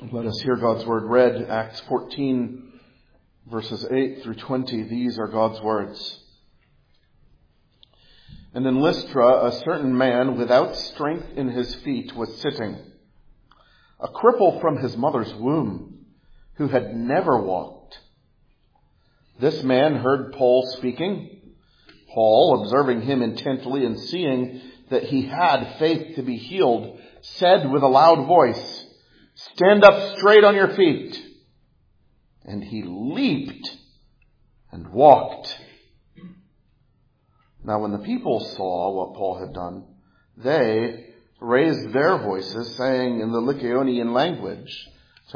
Let us hear God's word read, Acts 14, verses 8 through 20. These are God's words. And in Lystra, a certain man without strength in his feet was sitting, a cripple from his mother's womb, who had never walked. This man heard Paul speaking. Paul, observing him intently and seeing that he had faith to be healed, said with a loud voice, "Stand up straight on your feet." And he leaped and walked. Now when the people saw what Paul had done, they raised their voices, saying in the Lycaonian language,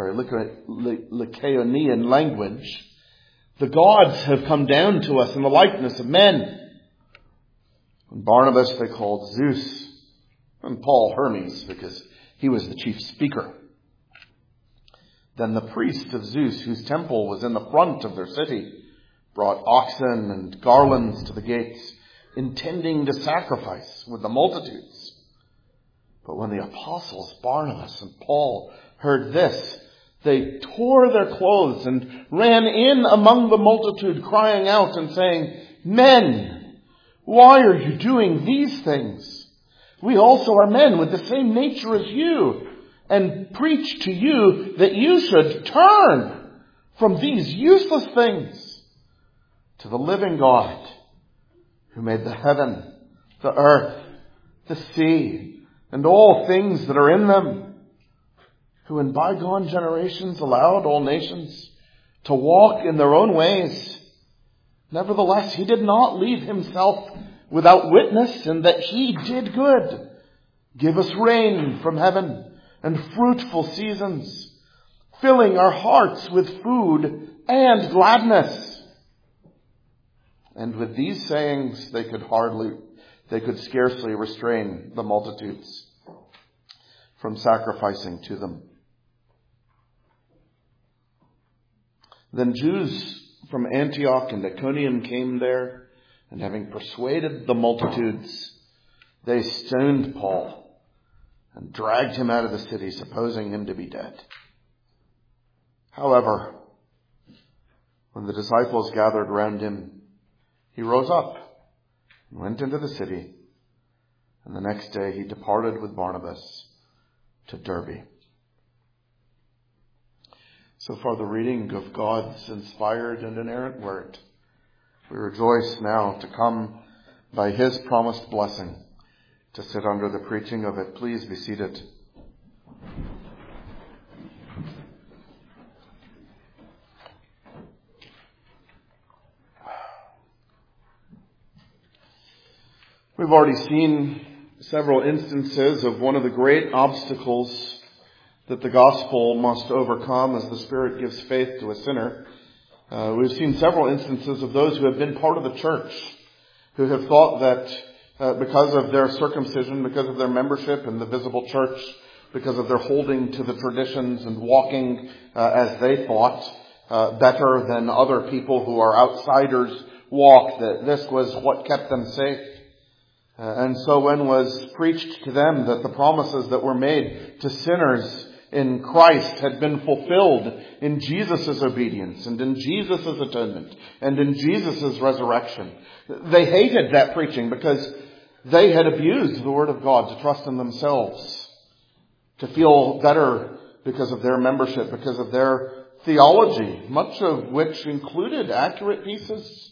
"The gods have come down to us in the likeness of men." And Barnabas they called Zeus, and Paul Hermes, because he was the chief speaker. Then the priest of Zeus, whose temple was in the front of their city, brought oxen and garlands to the gates, intending to sacrifice with the multitudes. But when the apostles Barnabas and Paul heard this, they tore their clothes and ran in among the multitude, crying out and saying, "Men, why are you doing these things? We also are men with the same nature as you, and preach to you that you should turn from these useless things to the living God, who made the heaven, the earth, the sea, and all things that are in them, who in bygone generations allowed all nations to walk in their own ways. Nevertheless, he did not leave himself without witness, in that he did good. Give us rain from heaven and fruitful seasons, filling our hearts with food and gladness." And with these sayings, they could scarcely restrain the multitudes from sacrificing to them. Then Jews from Antioch and Iconium came there, and having persuaded the multitudes, they stoned Paul and dragged him out of the city, supposing him to be dead. However, when the disciples gathered round him, he rose up and went into the city, and the next day he departed with Barnabas to Derbe. So far the reading of God's inspired and inerrant word. We rejoice now to come by his promised blessing to sit under the preaching of it. Please be seated. We've already seen several instances of one of the great obstacles that the gospel must overcome as the Spirit gives faith to a sinner. We've seen several instances of those who have been part of the church, who have thought that because of their circumcision, because of their membership in the visible church, because of their holding to the traditions and walking as they thought better than other people who are outsiders walk, that this was what kept them safe. And so when was preached to them that the promises that were made to sinners in Christ had been fulfilled in Jesus' obedience and in Jesus' atonement and in Jesus' resurrection, they hated that preaching because they had abused the Word of God to trust in themselves, to feel better because of their membership, because of their theology, much of which included accurate pieces,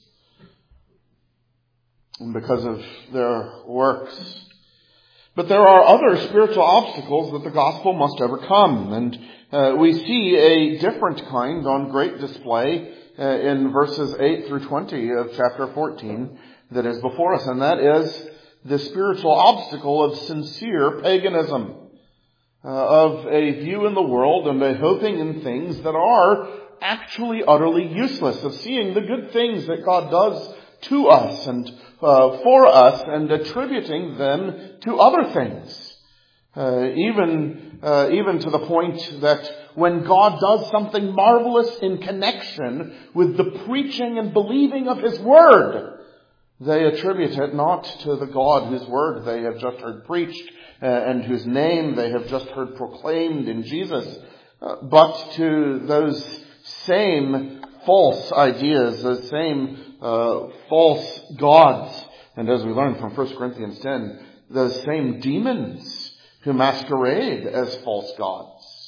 and because of their works. But there are other spiritual obstacles that the gospel must overcome, and we see a different kind on great display in verses 8 through 20 of chapter 14 that is before us, and that is the spiritual obstacle of sincere paganism, of a view in the world and a hoping in things that are actually utterly useless, of seeing the good things that God does to us and for us and attributing them to other things. Even to the point that when God does something marvelous in connection with the preaching and believing of His Word, they attribute it not to the God whose Word they have just heard preached and whose name they have just heard proclaimed in Jesus, but to those same false ideas, those same false gods. And as we learn from 1 Corinthians 10, those same demons who masquerade as false gods.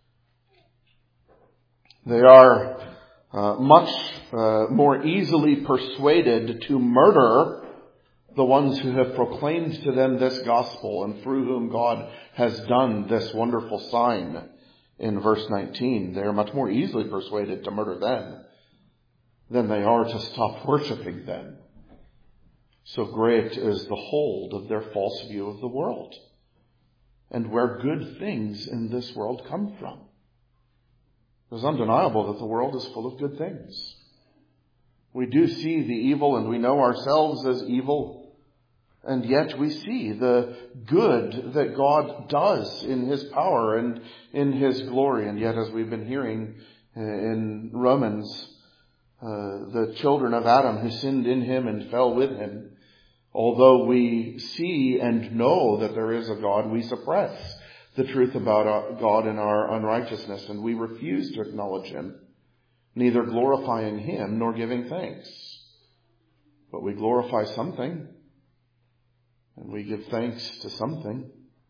They are much more easily persuaded to murder the ones who have proclaimed to them this gospel and through whom God has done this wonderful sign in verse 19. They are much more easily persuaded to murder them than they are to stop worshiping them. So great is the hold of their false view of the world and where good things in this world come from. It is undeniable that the world is full of good things. We do see the evil and we know ourselves as evil. And yet we see the good that God does in His power and in His glory. And yet, as we've been hearing in Romans, the children of Adam who sinned in him and fell with him, although we see and know that there is a God, we suppress the truth about God in our unrighteousness, and we refuse to acknowledge Him, neither glorifying Him nor giving thanks. But we glorify something, and we give thanks to something.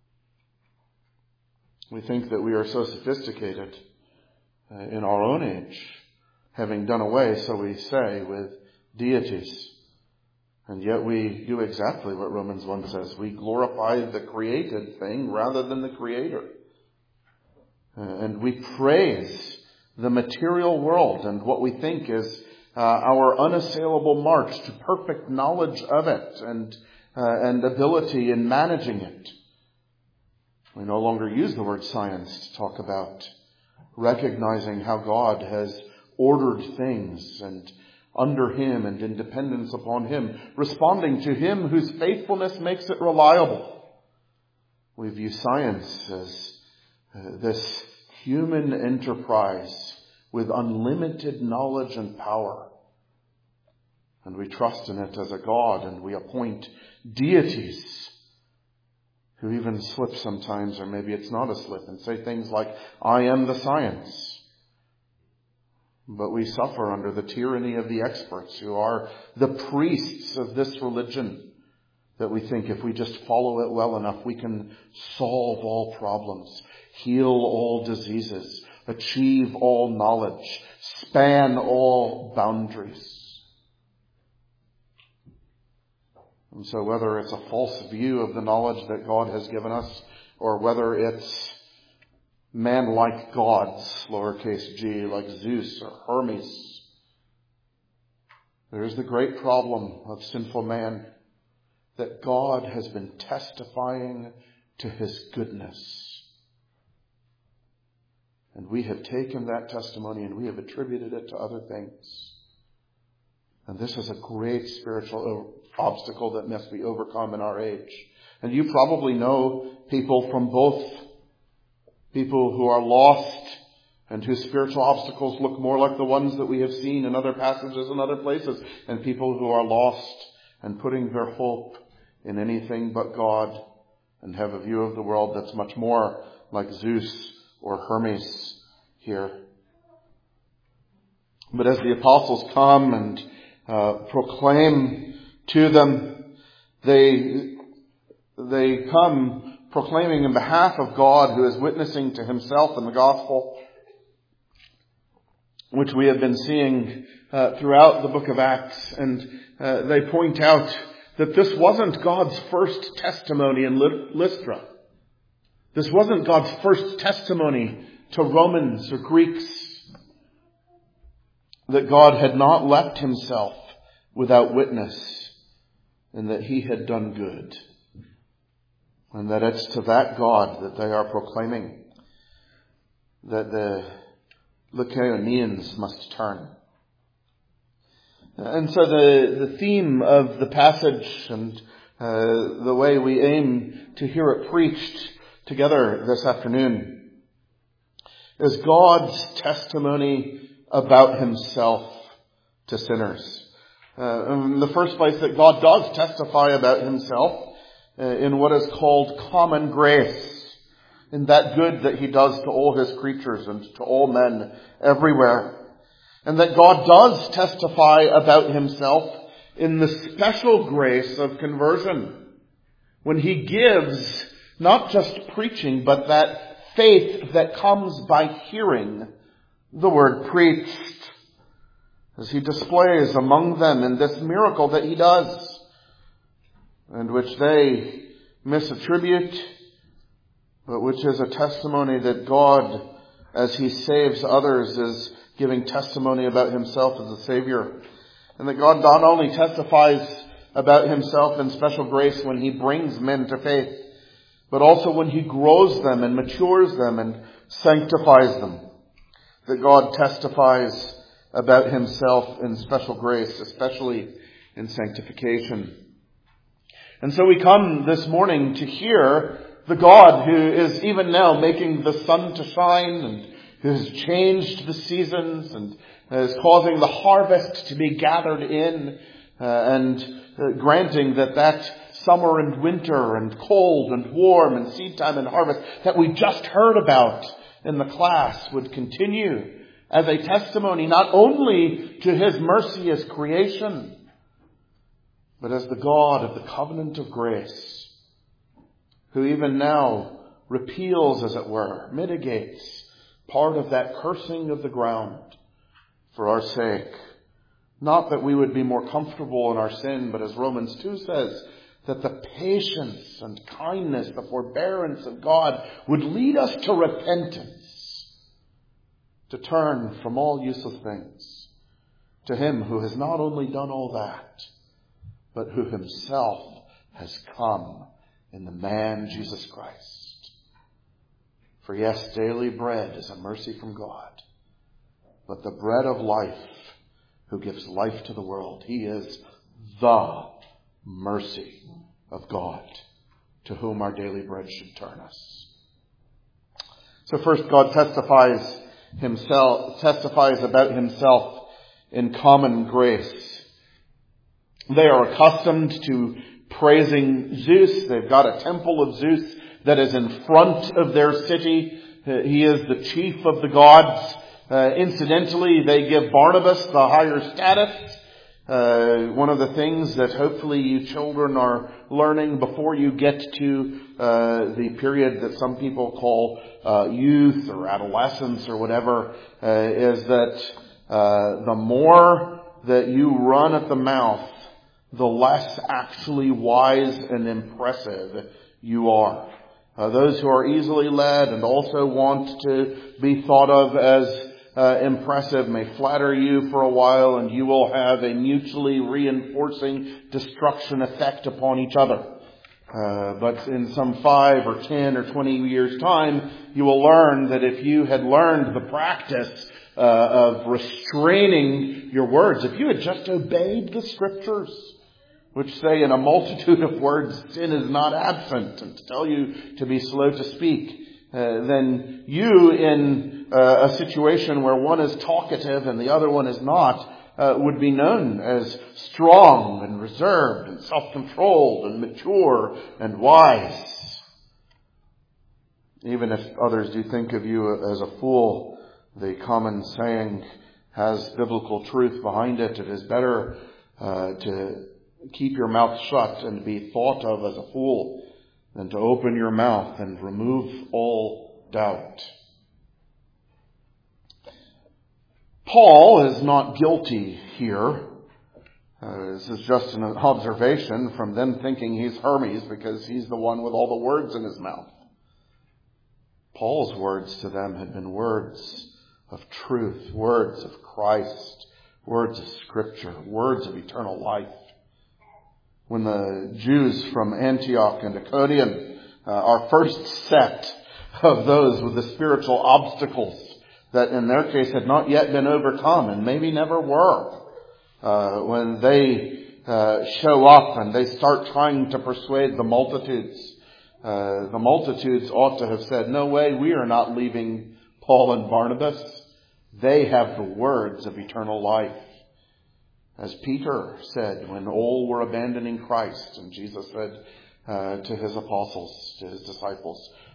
We think that we are so sophisticated in our own age, having done away, so we say, with deities. And yet we do exactly what Romans 1 says. We glorify the created thing rather than the Creator. And we praise the material world and what we think is our unassailable march to perfect knowledge of it and ability in managing it. We no longer use the word science to talk about recognizing how God has ordered things and under Him and in dependence upon Him, responding to Him whose faithfulness makes it reliable. We view science as this human enterprise with unlimited knowledge and power. And we trust in it as a God, and we appoint deities who even slip sometimes, or maybe it's not a slip, and say things like, I am the science. But we suffer under the tyranny of the experts who are the priests of this religion, that we think if we just follow it well enough, we can solve all problems, heal all diseases, achieve all knowledge, span all boundaries. And so whether it's a false view of the knowledge that God has given us, or whether it's man-like gods, lowercase g, like Zeus or Hermes, there is the great problem of sinful man that God has been testifying to His goodness. And we have taken that testimony and we have attributed it to other things. And this is a great spiritual obstacle that must be overcome in our age. And you probably know people from both people who are lost and whose spiritual obstacles look more like the ones that we have seen in other passages and other places, and people who are lost and putting their hope in anything but God and have a view of the world that's much more like Zeus or Hermes here. But as the apostles come and proclaim to them, they come proclaiming in behalf of God, who is witnessing to Himself in the gospel, which we have been seeing throughout the book of Acts. And they point out that this wasn't God's first testimony in Lystra. This wasn't God's first testimony to Romans or Greeks, that God had not left Himself without witness, and that He had done good. And that it's to that God that they are proclaiming that the Lycaonians must turn. And so the theme of the passage and the way we aim to hear it preached together this afternoon is God's testimony about Himself to sinners. In the first place, that God does testify about Himself in what is called common grace. in that good that he does to all his creatures and to all men everywhere. And that God does testify about himself in the special grace of conversion, when he gives not just preaching, but that faith that comes by hearing the word preached, as he displays among them in this miracle that he does, and which they misattribute, but which is a testimony that God, as he saves others, is giving testimony about himself as a Savior. And that God not only testifies about himself in special grace when he brings men to faith, but also when he grows them and matures them and sanctifies them. That God testifies about himself in special grace, especially in sanctification. And so we come this morning to hear the God who is even now making the sun to shine, and who has changed the seasons and is causing the harvest to be gathered in, and granting that summer and winter and cold and warm and seed time and harvest that we just heard about in the class would continue as a testimony not only to his mercy as creation, but as the God of the covenant of grace, who even now repeals, as it were, mitigates part of that cursing of the ground for our sake. Not that we would be more comfortable in our sin, but as Romans 2 says, that the patience and kindness, the forbearance of God would lead us to repentance, to turn from all useless things to him who has not only done all that, but who himself has come in the man Jesus Christ. For yes, daily bread is a mercy from God, but the bread of life, who gives life to the world, he is the mercy of God, to whom our daily bread should turn us. So first, God testifies about himself in common grace. They are accustomed to praising Zeus. They've got a temple of Zeus that is in front of their city. He is the chief of the gods. Incidentally, they give Barnabas the higher status. One of the things that hopefully you children are learning before you get to the period that some people call youth or adolescence or whatever, is that the more that you run at the mouth, the less actually wise and impressive you are. Those who are easily led and also want to be thought of as impressive may flatter you for a while, and you will have a mutually reinforcing destruction effect upon each other. But in some 5 or 10 or 20 years' time, you will learn that if you had learned the practice of restraining your words, if you had just obeyed the Scriptures, which say in a multitude of words sin is not absent, and to tell you to be slow to speak, then you, in a situation where one is talkative and the other one is not, would be known as strong and reserved and self-controlled and mature and wise. Even if others do think of you as a fool, the common saying has biblical truth behind it. It is better to keep your mouth shut and be thought of as a fool than to open your mouth and remove all doubt. Paul is not guilty here. This is just an observation from them thinking he's Hermes because he's the one with all the words in his mouth. Paul's words to them had been words of truth, words of Christ, words of Scripture, words of eternal life. When the Jews from Antioch and Iconium, our first set of those with the spiritual obstacles that in their case had not yet been overcome and maybe never were, when they show up and they start trying to persuade the multitudes ought to have said, "No way, we are not leaving Paul and Barnabas. They have the words of eternal life." As Peter said when all were abandoning Christ, and Jesus said to his apostles, to his disciples,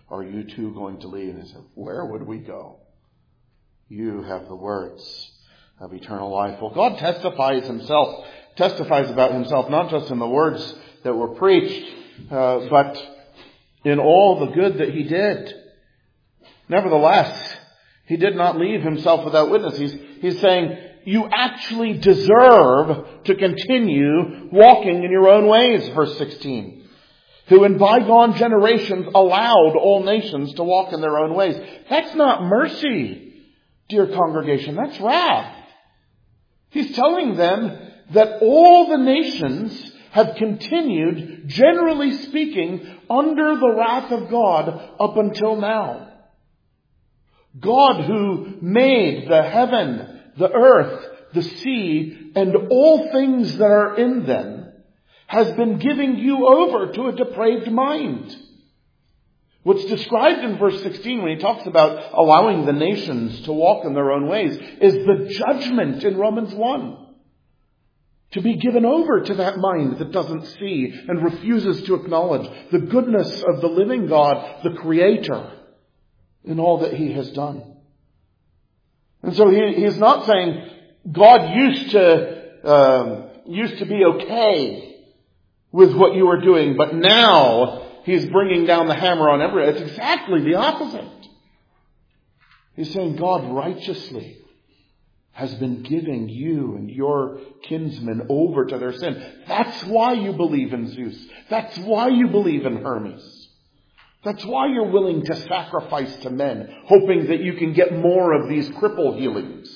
are you too going to leave? And he said, where would we go? You have the words of eternal life. Well, God testifies about himself, not just in the words that were preached, but in all the good that he did. Nevertheless, he did not leave himself without witness. He's saying, you actually deserve to continue walking in your own ways, verse 16. Who in bygone generations allowed all nations to walk in their own ways. That's not mercy, dear congregation. That's wrath. He's telling them that all the nations have continued, generally speaking, under the wrath of God up until now. God who made the heaven, the earth, the sea, and all things that are in them, has been giving you over to a depraved mind. What's described in verse 16 when he talks about allowing the nations to walk in their own ways is the judgment in Romans 1. To be given over to that mind that doesn't see and refuses to acknowledge the goodness of the living God, the Creator, in all that he has done. And so he's not saying God used to be okay with what you were doing, but now he's bringing down the hammer on everyone. It's exactly the opposite. He's saying God righteously has been giving you and your kinsmen over to their sin. That's why you believe in Zeus. That's why you believe in Hermes. That's why you're willing to sacrifice to men, hoping that you can get more of these cripple healings.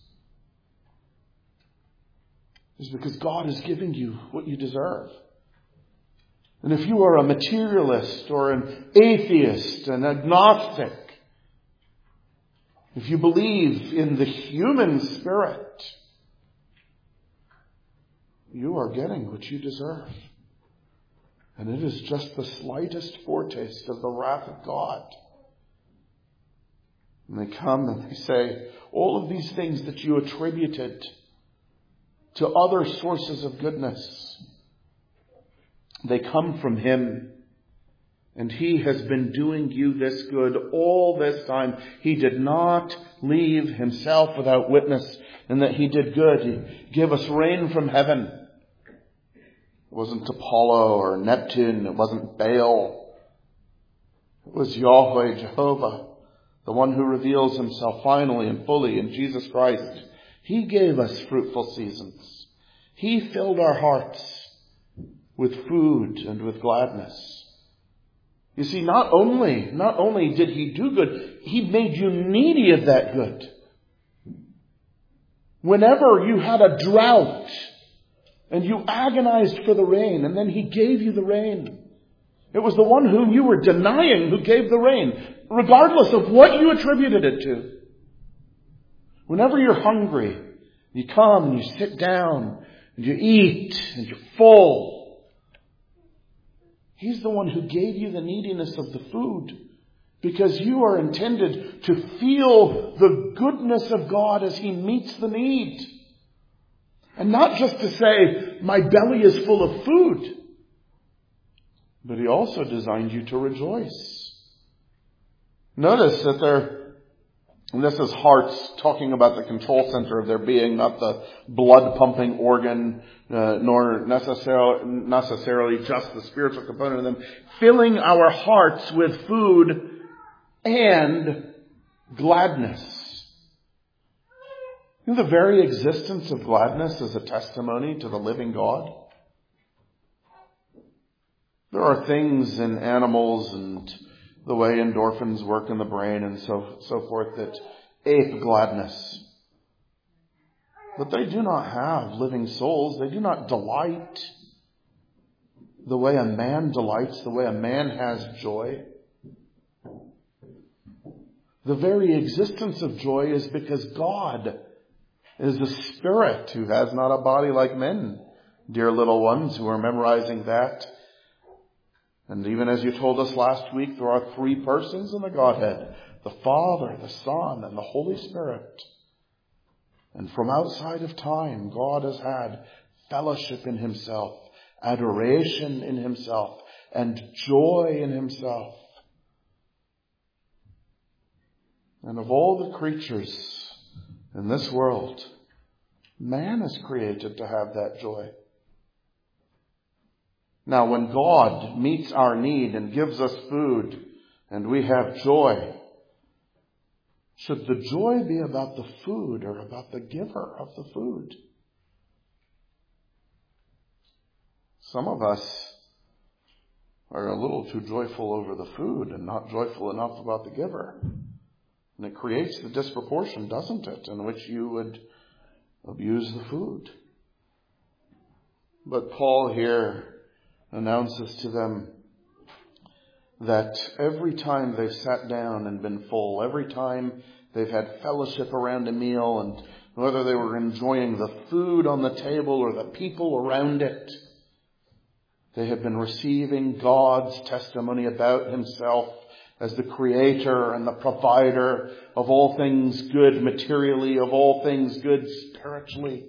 It's because God is giving you what you deserve. And if you are a materialist or an atheist, an agnostic, if you believe in the human spirit, you are getting what you deserve. And it is just the slightest foretaste of the wrath of God. And they come and they say, all of these things that you attributed to other sources of goodness, they come from him. And he has been doing you this good all this time. He did not leave himself without witness, and that he did good. He gave us rain from heaven. It wasn't Apollo or Neptune. It wasn't Baal. It was Yahweh, Jehovah, the one who reveals himself finally and fully in Jesus Christ. He gave us fruitful seasons. He filled our hearts with food and with gladness. You see, not only did he do good, he made you needy of that good. Whenever you had a drought and you agonized for the rain, and then he gave you the rain. It was the one whom you were denying who gave the rain, regardless of what you attributed it to. Whenever you're hungry, you come and you sit down and you eat and you're full. He's the one who gave you the neediness of the food, because you are intended to feel the goodness of God as he meets the need. And not just to say, my belly is full of food, but he also designed you to rejoice. Notice that and this is hearts talking about the control center of their being, not the blood pumping organ, nor necessarily just the spiritual component of them. Filling our hearts with food and gladness. You know, the very existence of gladness is a testimony to the living God. There are things in animals and the way endorphins work in the brain and so forth that ape gladness. But they do not have living souls. They do not delight the way a man delights, the way a man has joy. The very existence of joy is because God is the Spirit who has not a body like men, dear little ones who are memorizing that. And even as you told us last week, there are three persons in the Godhead: the Father, the Son, and the Holy Spirit. And from outside of time, God has had fellowship in himself, adoration in himself, and joy in himself. And of all the creatures in this world, man is created to have that joy. Now, when God meets our need and gives us food and we have joy, should the joy be about the food or about the giver of the food? Some of us are a little too joyful over the food and not joyful enough about the giver. And it creates the disproportion, doesn't it, in which you would abuse the food. But Paul here announces to them that every time they've sat down and been full, every time they've had fellowship around a meal, and whether they were enjoying the food on the table or the people around it, they have been receiving God's testimony about himself as the creator and the provider of all things good materially, of all things good spiritually.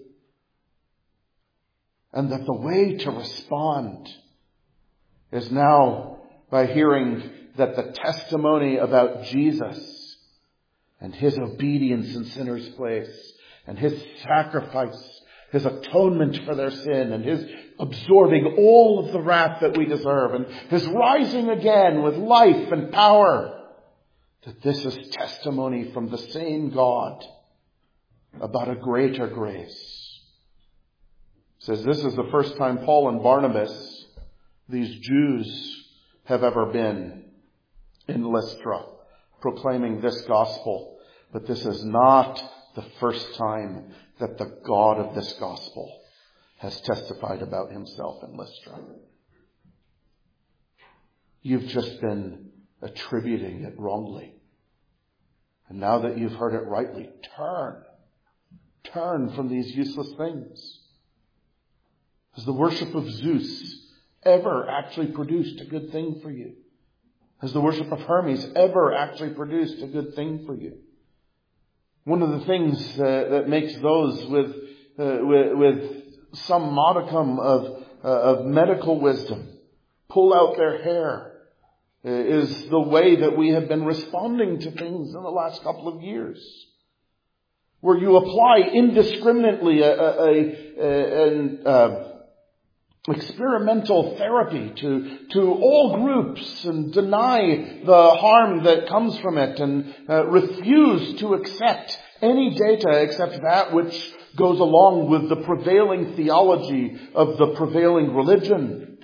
And that the way to respond is now by hearing that the testimony about Jesus and his obedience in sinners' place and his sacrifice, his atonement for their sin and his absorbing all of the wrath that we deserve and his rising again with life and power, that this is testimony from the same God about a greater grace. It says this is the first time Paul and Barnabas, these Jews, have ever been in Lystra proclaiming this gospel. But this is not the first time that the God of this gospel has testified about himself in Lystra. You've just been attributing it wrongly. And now that you've heard it rightly, turn from these useless things. Has the worship of Zeus ever actually produced a good thing for you? Has the worship of Hermes ever actually produced a good thing for you? One of the things that makes those with some modicum of medical wisdom pull out their hair is the way that we have been responding to things in the last couple of years, where you apply indiscriminately an experimental therapy to all groups and deny the harm that comes from it and refuse to accept any data except that which goes along with the prevailing theology of the prevailing religion.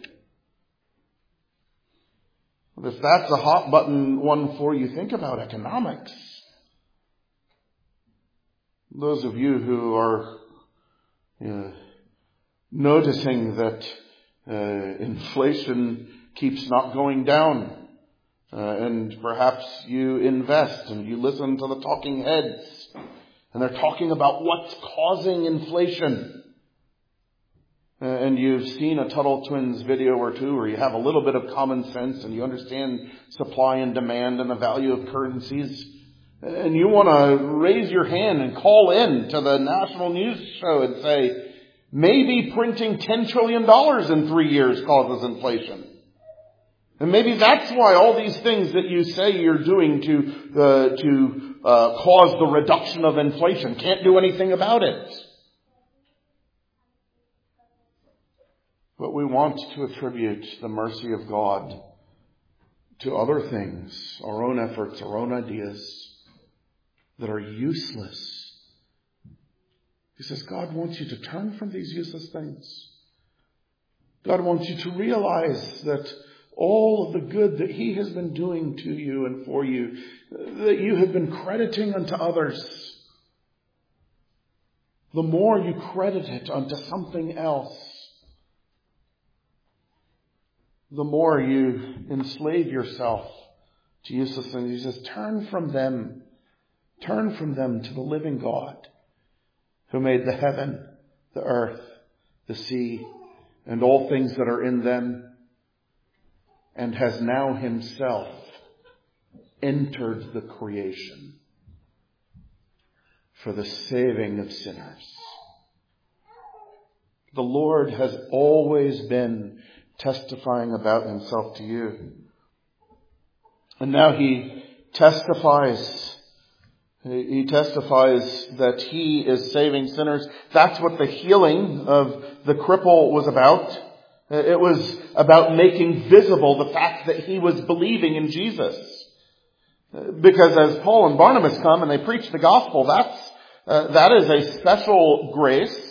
If that's a hot button one for you, think about economics. Those of you who are noticing that inflation keeps not going down, and perhaps you invest and you listen to the talking heads, and they're talking about what's causing inflation. And you've seen a Tuttle Twins video or two where you have a little bit of common sense and you understand supply and demand and the value of currencies. And you want to raise your hand and call in to the national news show and say, maybe printing $10 trillion in 3 years causes inflation. And maybe that's why all these things that you say you're doing to cause the reduction of inflation can't do anything about it. But we want to attribute the mercy of God to other things, our own efforts, our own ideas that are useless. He says God wants you to turn from these useless things. God wants you to realize that all of the good that he has been doing to you and for you, that you have been crediting unto others, the more you credit it unto something else, the more you enslave yourself to useless things. He says, turn from them to the living God who made the heaven, the earth, the sea, and all things that are in them, and has now himself entered the creation for the saving of sinners. The Lord has always been testifying about himself to you. And now he testifies He testifies that he is saving sinners. That's what the healing of the cripple was about. It was about making visible the fact that he was believing in Jesus. Because as Paul and Barnabas come and they preach the gospel, that is a special grace.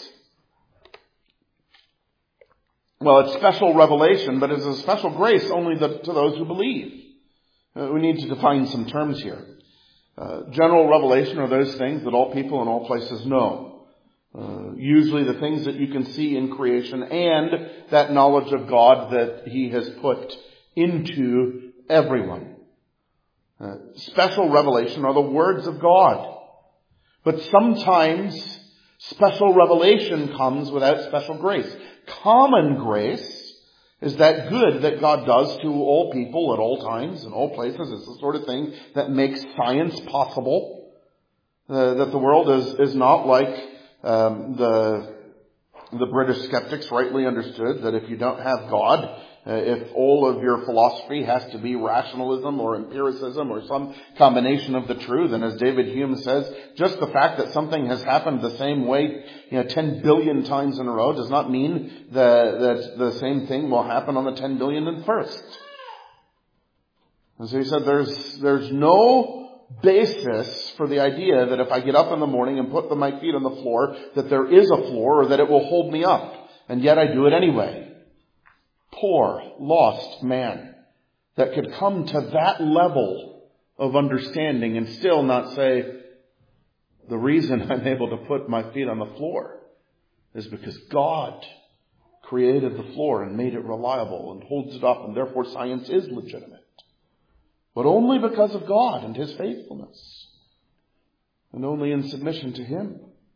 Well, it's special revelation, but it's a special grace only to those who believe. We need to define some terms here. General revelation are those things that all people in all places know. Usually the things that you can see in creation and that knowledge of God that He has put into everyone. Special revelation are the words of God. But sometimes special revelation comes without special grace. Common grace is that good that God does to all people at all times and all places. It's the sort of thing that makes science possible. That the world is not like the British skeptics rightly understood, that if you don't have God, if all of your philosophy has to be rationalism or empiricism or some combination of the two, then as David Hume says, just the fact that something has happened the same way 10 billion times in a row does not mean that the same thing will happen on the 10 billionth. And so he said there's no basis for the idea that if I get up in the morning and put my feet on the floor, that there is a floor or that it will hold me up. And yet I do it anyway. Poor, lost man that could come to that level of understanding and still not say, the reason I'm able to put my feet on the floor is because God created the floor and made it reliable and holds it up, and therefore science is legitimate. But only because of God and His faithfulness, and only in submission to Him.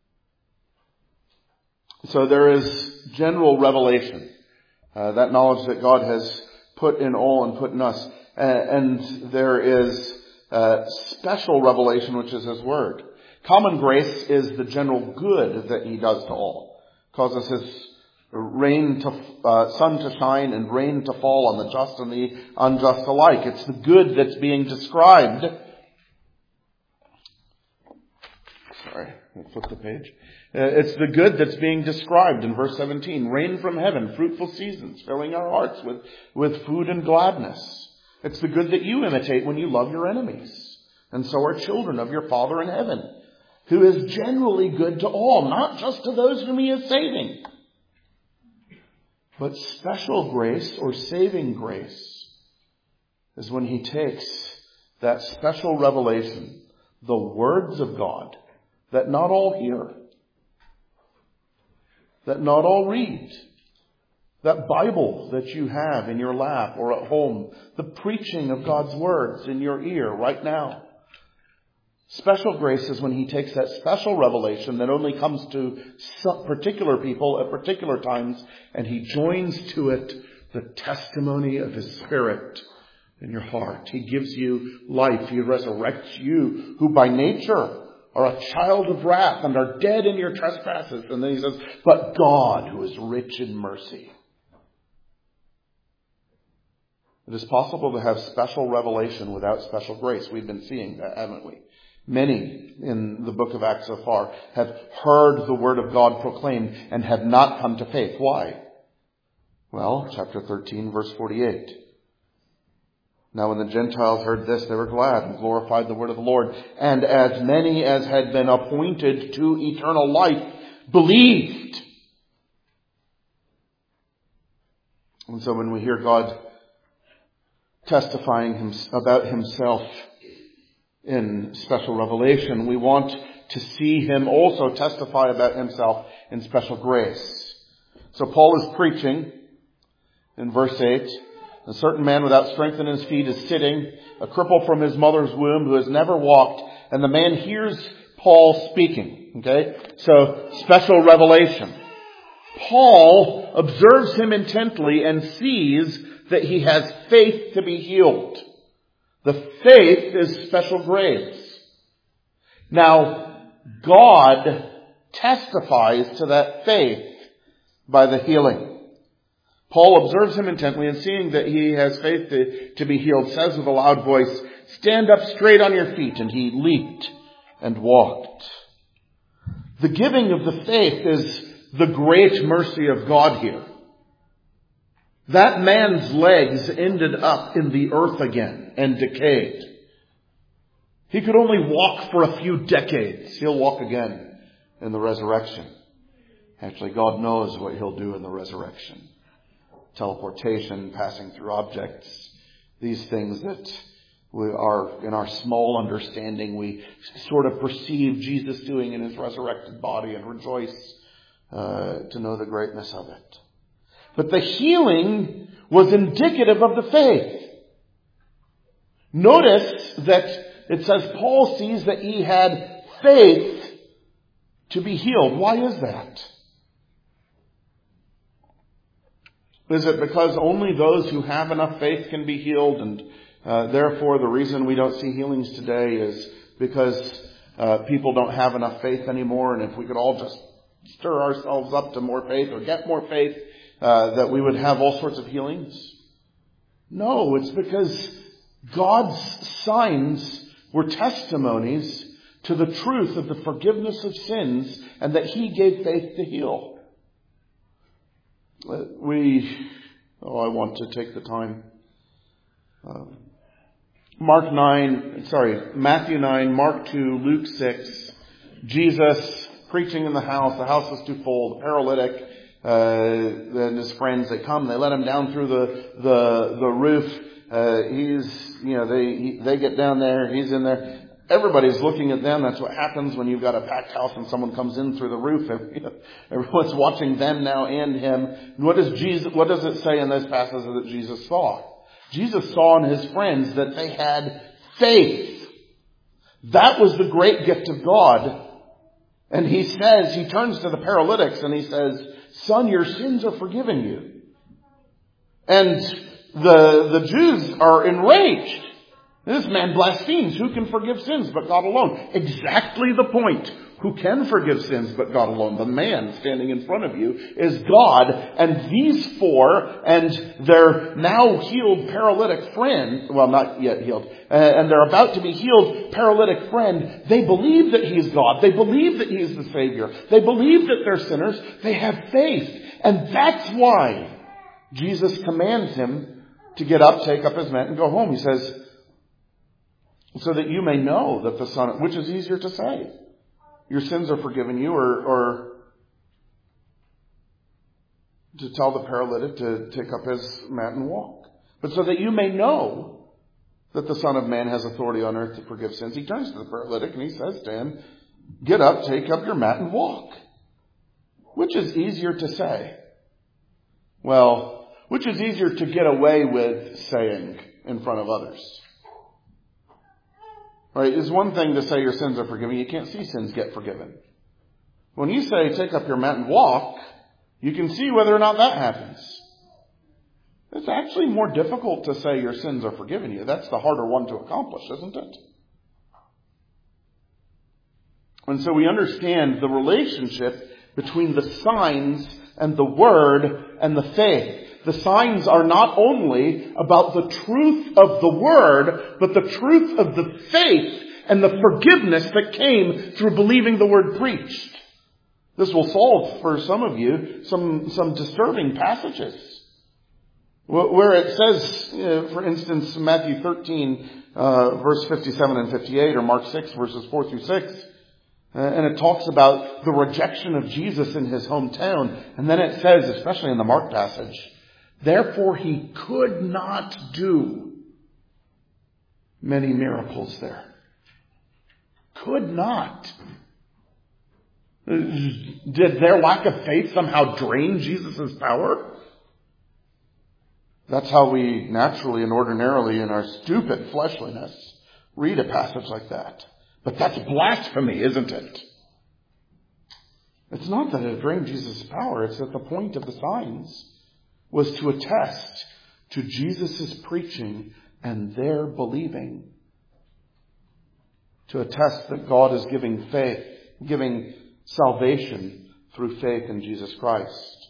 So there is general revelation. That knowledge that God has put in all and put in us. And there is special revelation, which is His Word. Common grace is the general good that He does to all. Causes His sun to shine and rain to fall on the just and the unjust alike. It's the good that's being described. Sorry, I'll flip the page. It's the good that's being described in verse 17. Rain from heaven, fruitful seasons, filling our hearts with food and gladness. It's the good that you imitate when you love your enemies. And so are children of your Father in heaven, who is generally good to all, not just to those whom He is saving. But special grace or saving grace is when He takes that special revelation, the words of God, that not all hear, that not all read, that Bible that you have in your lap or at home, the preaching of God's words in your ear right now. Special grace is when He takes that special revelation that only comes to some particular people at particular times, and He joins to it the testimony of His Spirit in your heart. He gives you life. He resurrects you, who by nature are a child of wrath and are dead in your trespasses. And then He says, but God, who is rich in mercy. It is possible to have special revelation without special grace. We've been seeing that, haven't we? Many in the book of Acts so far have heard the word of God proclaimed and have not come to faith. Why? Well, chapter 13, verse 48. Now when the Gentiles heard this, they were glad and glorified the word of the Lord. And as many as had been appointed to eternal life believed. And so when we hear God testifying about Himself in special revelation, we want to see Him also testify about Himself in special grace. So Paul is preaching in verse 8. A certain man without strength in his feet is sitting, a cripple from his mother's womb who has never walked, and the man hears Paul speaking. Okay? So, special revelation. Paul observes him intently and sees that he has faith to be healed. The faith is special grace. Now, God testifies to that faith by the healing. Paul observes him intently, and seeing that he has faith to be healed, says with a loud voice, "Stand up straight on your feet." And he leaped and walked. The giving of the faith is the great mercy of God here. That man's legs ended up in the earth again and decayed. He could only walk for a few decades. He'll walk again in the resurrection. Actually, God knows what He'll do in the resurrection. Teleportation, passing through objects, these things that we are, in our small understanding, we sort of perceive Jesus doing in His resurrected body and rejoice to know the greatness of it. But the healing was indicative of the faith. Notice that it says Paul sees that he had faith to be healed. Why is that? Is it because only those who have enough faith can be healed, and therefore the reason we don't see healings today is because people don't have enough faith anymore, and if we could all just stir ourselves up to more faith or get more faith, that we would have all sorts of healings? No, it's because God's signs were testimonies to the truth of the forgiveness of sins, and that He gave faith to heal. I want to take the time. Matthew 9, Mark 2, Luke 6. Jesus preaching in the house. The house was too full. The paralytic and his friends, they come. They let him down through the roof. They get down there. He's in there. Everybody's looking at them. That's what happens when you've got a packed house and someone comes in through the roof. Everyone's watching them now and him. What does it say in those passages that Jesus saw? Jesus saw in his friends that they had faith. That was the great gift of God. And he turns to the paralytics and he says, "Son, your sins are forgiven you." And the Jews are enraged. This man blasphemes. Who can forgive sins but God alone? Exactly the point. Who can forgive sins but God alone? The man standing in front of you is God. And these four and their now healed paralytic friend, well, not yet healed, and they're about to be healed paralytic friend, they believe that He is God. They believe that He is the Savior. They believe that they're sinners. They have faith. And that's why Jesus commands him to get up, take up his mat, and go home. He says, so that you may know that the Son, which is easier to say, your sins are forgiven you, or to tell the paralytic to take up his mat and walk. But so that you may know that the Son of Man has authority on earth to forgive sins. He turns to the paralytic and he says to him, get up, take up your mat and walk. Which is easier to say? Well, which is easier to get away with saying in front of others? Right? It's one thing to say your sins are forgiven. You can't see sins get forgiven. When you say take up your mat and walk, you can see whether or not that happens. It's actually more difficult to say your sins are forgiven you. That's the harder one to accomplish, isn't it? And so we understand the relationship between the signs and the word and the faith. The signs are not only about the truth of the word, but the truth of the faith and the forgiveness that came through believing the word preached. This will solve for some of you some disturbing passages. Where it says, for instance, Matthew 13, verse 57 and 58, or Mark 6, verses 4 through 6, and it talks about the rejection of Jesus in his hometown. And then it says, especially in the Mark passage, therefore he could not do many miracles there. Could not. Did their lack of faith somehow drain Jesus' power? That's how we naturally and ordinarily in our stupid fleshliness read a passage like that. But that's blasphemy, isn't it? It's not that it drained Jesus' power. It's that the point of the signs was to attest to Jesus' preaching and their believing. To attest that God is giving faith, giving salvation through faith in Jesus Christ.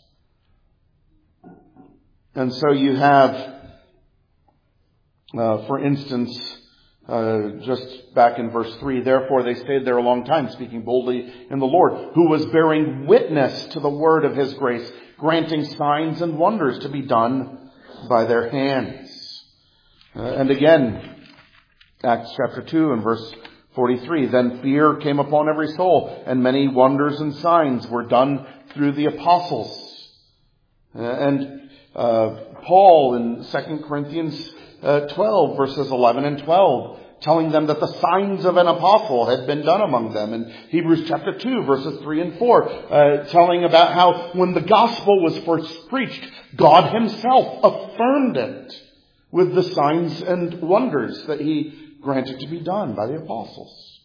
And so you have, for instance, Just back in verse 3, therefore they stayed there a long time, speaking boldly in the Lord, who was bearing witness to the word of his grace, granting signs and wonders to be done by their hands. And again, Acts chapter 2 and verse 43, then fear came upon every soul, and many wonders and signs were done through the apostles. And Paul in 2 Corinthians 12 verses 11 and 12, telling them that the signs of an apostle had been done among them. In Hebrews chapter 2 verses 3 and 4, telling about how when the gospel was first preached, God himself affirmed it with the signs and wonders that he granted to be done by the apostles.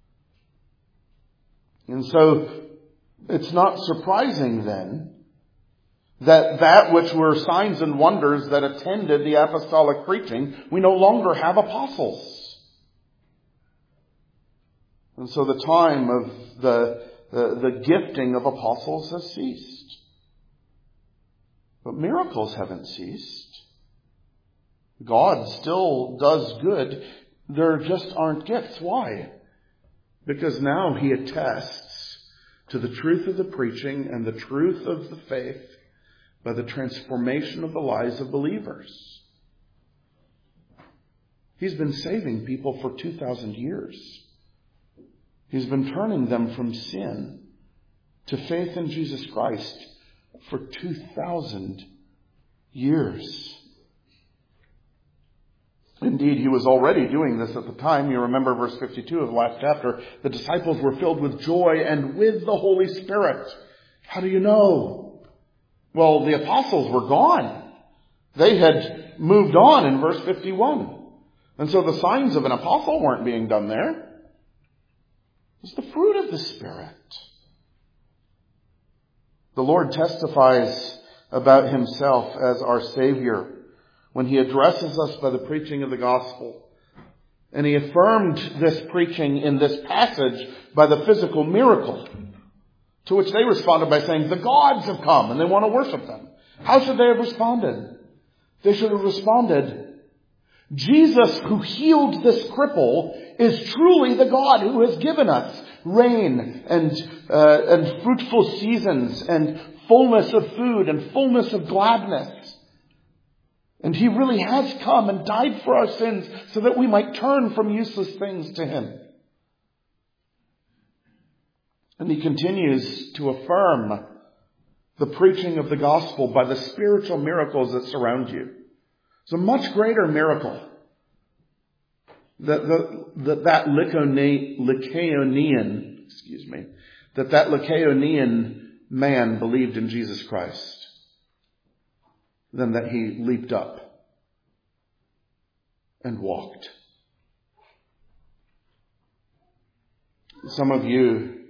And so it's not surprising then that which were signs and wonders that attended the apostolic preaching, we no longer have apostles. And so the time of the gifting of apostles has ceased. But miracles haven't ceased. God still does good. There just aren't gifts. Why? Because now he attests to the truth of the preaching and the truth of the faith by the transformation of the lives of believers. He's been saving people for 2,000 years. He's been turning them from sin to faith in Jesus Christ for 2,000 years. Indeed, he was already doing this at the time. You remember verse 52 of the last chapter. The disciples were filled with joy and with the Holy Spirit. How do you know? Well, the apostles were gone. They had moved on in verse 51. And so the signs of an apostle weren't being done there. It was the fruit of the Spirit. The Lord testifies about himself as our Savior when he addresses us by the preaching of the gospel. And he affirmed this preaching in this passage by the physical miracle, to which they responded by saying, the gods have come and they want to worship them. How should they have responded? They should have responded, Jesus who healed this cripple is truly the God who has given us rain and fruitful seasons and fullness of food and fullness of gladness. And he really has come and died for our sins so that we might turn from useless things to him. And he continues to affirm the preaching of the gospel by the spiritual miracles that surround you. It's a much greater miracle that Lycaonian man believed in Jesus Christ than that he leaped up and walked. Some of you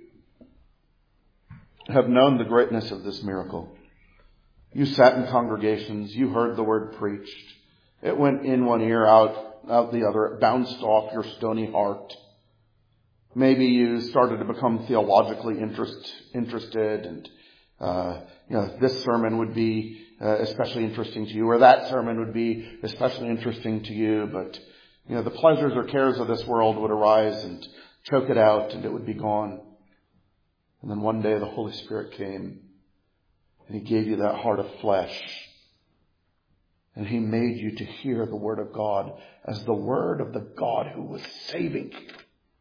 have known the greatness of this miracle. You sat in congregations, you heard the word preached. It went in one ear, out the other. It bounced off your stony heart. Maybe you started to become theologically interested, and this sermon would be especially interesting to you, or that sermon would be especially interesting to you. But the pleasures or cares of this world would arise and choke it out, and it would be gone. And then one day the Holy Spirit came, and he gave you that heart of flesh. And he made you to hear the word of God as the word of the God who was saving you.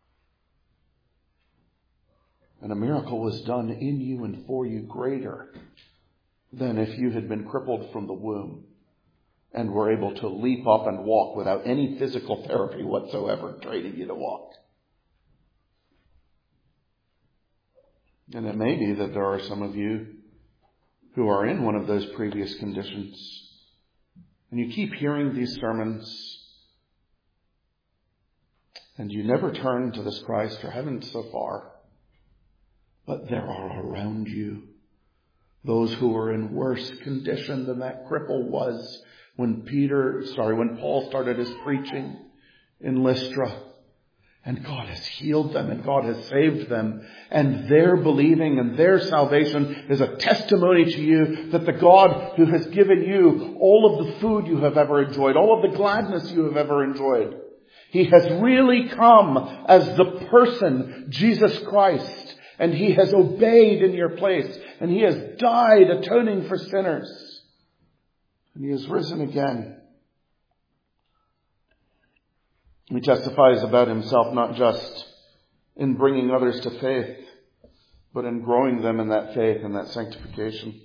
And a miracle was done in you and for you greater than if you had been crippled from the womb and were able to leap up and walk without any physical therapy whatsoever training you to walk. And it may be that there are some of you who are in one of those previous conditions. And you keep hearing these sermons, and you never turn to this Christ, or haven't so far. But there are around you those who are in worse condition than that cripple was when Paul started his preaching in Lystra. And God has healed them, and God has saved them. And their believing and their salvation is a testimony to you that the God who has given you all of the food you have ever enjoyed, all of the gladness you have ever enjoyed, He has really come as the person, Jesus Christ, and He has obeyed in your place, and He has died atoning for sinners, and He has risen again. He testifies about Himself not just in bringing others to faith, but in growing them in that faith and that sanctification.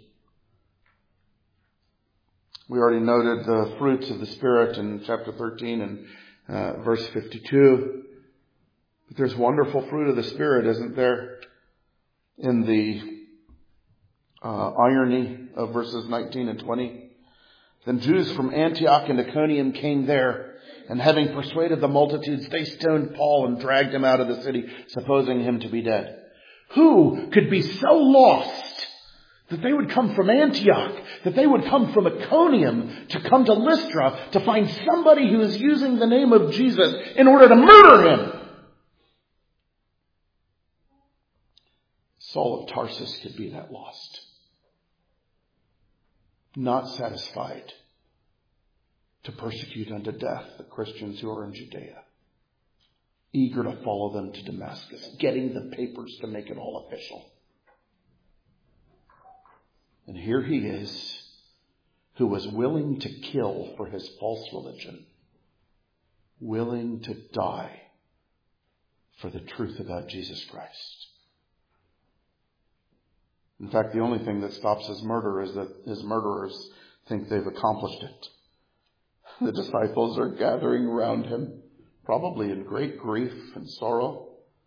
We already noted the fruits of the Spirit in chapter 13 and verse 52. But there's wonderful fruit of the Spirit, isn't there? In the irony of verses 19 and 20. Then Jews from Antioch and Iconium came there, and having persuaded the multitudes, they stoned Paul and dragged him out of the city, supposing him to be dead. Who could be so lost that they would come from Antioch, that they would come from Iconium to come to Lystra to find somebody who is using the name of Jesus in order to murder him? Saul of Tarsus could be that lost. Not satisfied to persecute unto death the Christians who are in Judea. Eager to follow them to Damascus, getting the papers to make it all official. And here he is, who was willing to kill for his false religion, willing to die for the truth about Jesus Christ. In fact, the only thing that stops his murder is that his murderers think they've accomplished it. The disciples are gathering around him, probably in great grief and sorrow.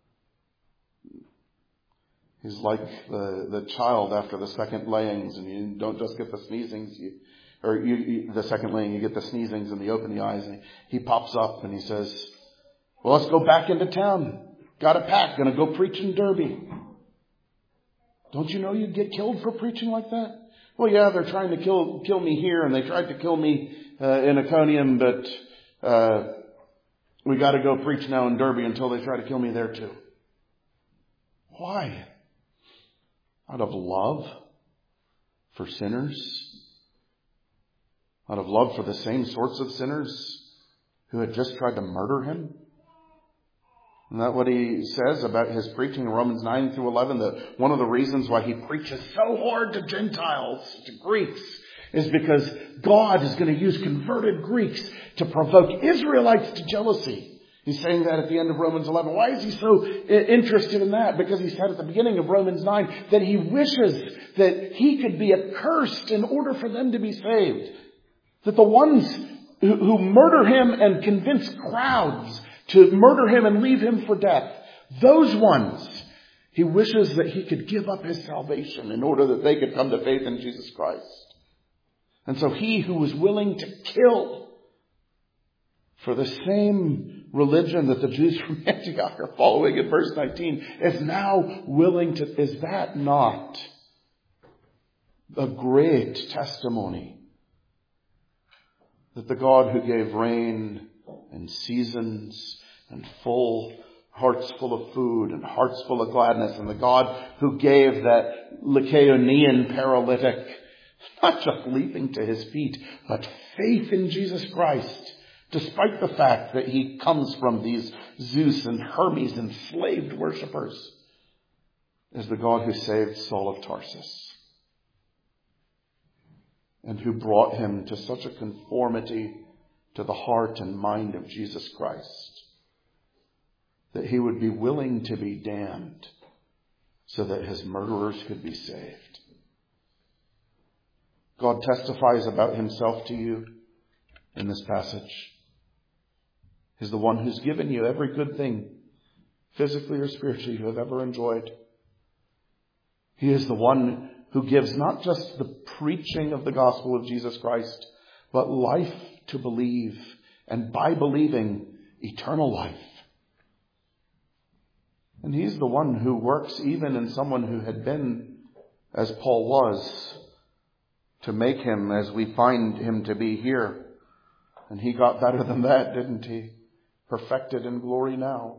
He's like the child after the second layings, and you don't just get the sneezings, the second laying, you get the sneezings and you open the eyes, and he pops up and he says, well, let's go back into town. Got a pack, gonna go preach in Derby. Don't you know you'd get killed for preaching like that? Well, yeah, they're trying to kill me here, and they tried to kill me in Iconium, but we got to go preach now in Derby until they try to kill me there too. Why? Out of love for sinners? Out of love for the same sorts of sinners who had just tried to murder him? Isn't that what he says about his preaching in Romans 9 through 11? That one of the reasons why he preaches so hard to Gentiles, to Greeks, is because God is going to use converted Greeks to provoke Israelites to jealousy. He's saying that at the end of Romans 11. Why is he so interested in that? Because he said at the beginning of Romans 9 that he wishes that he could be accursed in order for them to be saved. That the ones who murder him and convince crowds to murder him and leave him for death, those ones, he wishes that he could give up his salvation in order that they could come to faith in Jesus Christ. And so he who was willing to kill for the same religion that the Jews from Antioch are following in verse 19 is now willing to, is that not a great testimony that the God who gave rain and seasons and hearts full of food and hearts full of gladness, and the God who gave that Lycaonian paralytic not just leaping to his feet, but faith in Jesus Christ, despite the fact that he comes from these Zeus and Hermes enslaved worshippers, is the God who saved Saul of Tarsus and who brought him to such a conformity to the heart and mind of Jesus Christ that he would be willing to be damned so that his murderers could be saved. God testifies about himself to you in this passage. He's the one who's given you every good thing, physically or spiritually, you have ever enjoyed. He is the one who gives not just the preaching of the gospel of Jesus Christ, but life to believe, and by believing, eternal life. And he's the one who works even in someone who had been as Paul was, to make him as we find him to be here. And he got better than that, didn't he? Perfected in glory now.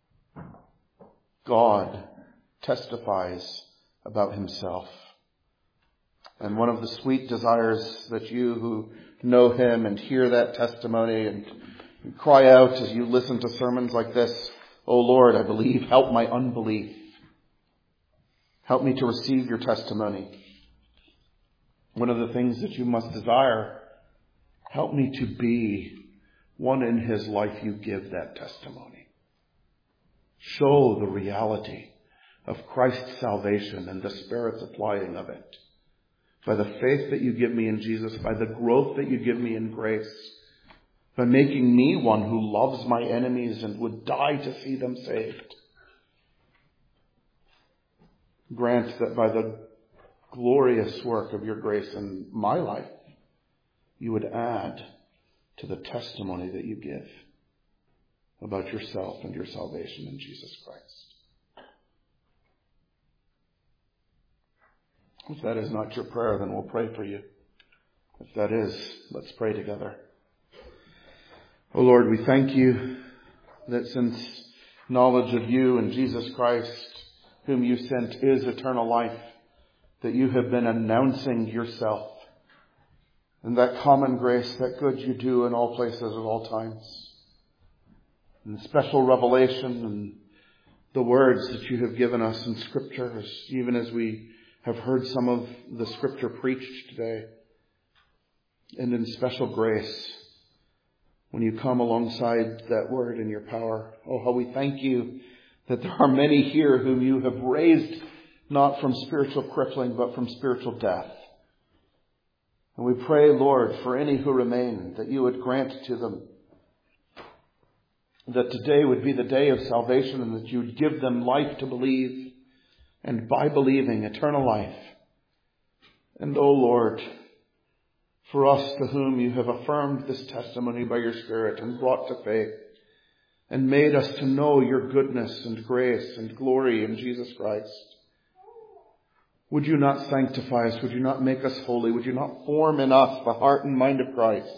God testifies about himself. And one of the sweet desires that you who know him and hear that testimony and Cry out as you listen to sermons like this, "O Lord, I believe, help my unbelief. Help me to receive your testimony." One of the things that you must desire, help me to be one in his life you give that testimony. Show the reality of Christ's salvation and the Spirit's applying of it. By the faith that you give me in Jesus, by the growth that you give me in grace, by making me one who loves my enemies and would die to see them saved. Grant that by the glorious work of your grace in my life, you would add to the testimony that you give about yourself and your salvation in Jesus Christ. If that is not your prayer, then we'll pray for you. If that is, let's pray together. O Lord, we thank you that since knowledge of you and Jesus Christ, whom you sent, is eternal life, that you have been announcing yourself and that common grace, that good you do in all places at all times. And special revelation and the words that you have given us in Scripture, even as we have heard some of the Scripture preached today. And in special grace, when you come alongside that word in your power. Oh, how we thank you that there are many here whom you have raised not from spiritual crippling, but from spiritual death. And we pray, Lord, for any who remain, that you would grant to them that today would be the day of salvation and that you would give them life to believe, and by believing, eternal life. And, oh Lord, for us to whom you have affirmed this testimony by your Spirit and brought to faith and made us to know your goodness and grace and glory in Jesus Christ, would you not sanctify us? Would you not make us holy? Would you not form in us the heart and mind of Christ?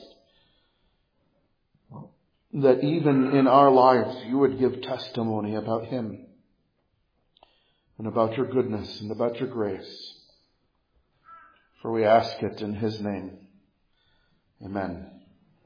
That even in our lives you would give testimony about him and about your goodness and about your grace. For we ask it in his name. Amen.